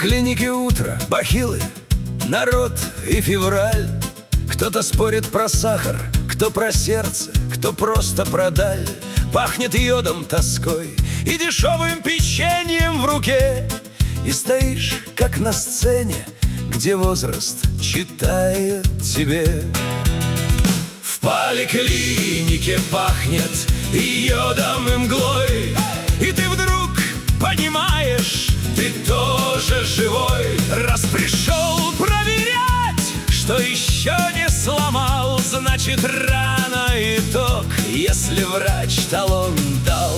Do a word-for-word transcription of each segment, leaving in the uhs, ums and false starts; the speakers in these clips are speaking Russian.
поликлинике утро, бахилы, народ и февраль. Кто-то спорит про сахар, кто про сердце, кто просто про даль. Пахнет йодом, тоской и дешевым печеньем в руке. И стоишь, как на сцене, где возраст читает тебе. В поликлинике пахнет йодом и мглой, и ты вдруг понимаешь, ты тоже живой. Раз пришел проверять, что еще не сломал, значит рано итог, если врач талон дал.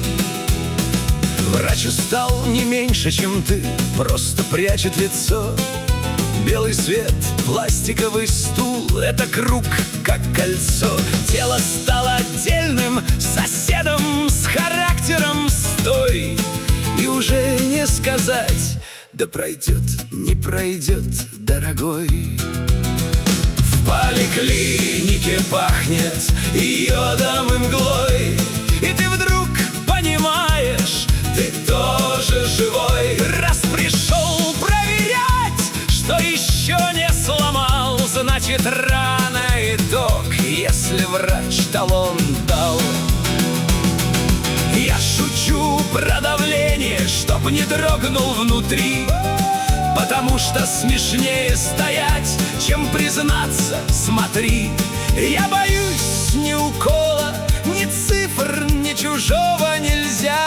Врач устал не меньше, чем ты, просто прячет лицо. Белый свет, пластиковый стул — это круг, как кольцо. Тело стало отдельным соседом с характером стой. И уже не сказать, да пройдет, не пройдет, дорогой. В поликлинике пахнет йодом и мглой, и ты вдруг понимаешь, ты тоже живой. Раз пришел проверять, что еще не сломал, значит рано итог, если врач талон дал. Я шучу про давление, чтоб не дрогнул внутри, потому что смешнее стоять, чем признаться, смотри. Я боюсь ни укола, ни цифр, ни чужого нельзя.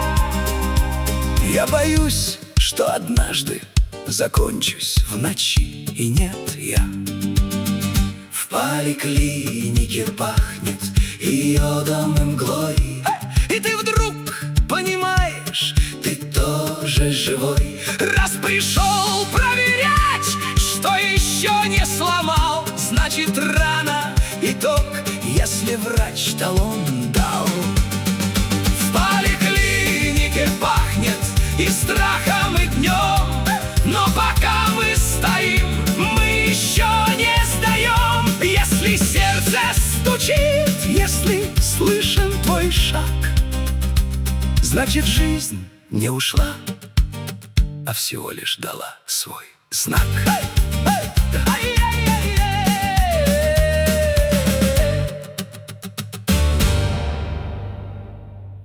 Я боюсь, что однажды закончусь в ночи, и нет я. В поликлинике пахнет йодом и мглой, и ты вдруг понимаешь, ты тоже живой. Раз пришел проверять, что еще не сломал, значит рано итог, если врач талон дал. В поликлинике пахнет и страхом, и днем, но пока мы стоим, мы еще не сдаем. Если сердце стучит, если слышен твой шаг, значит жизнь не ушла, а всего лишь дала свой знак. Ай, ай, ай.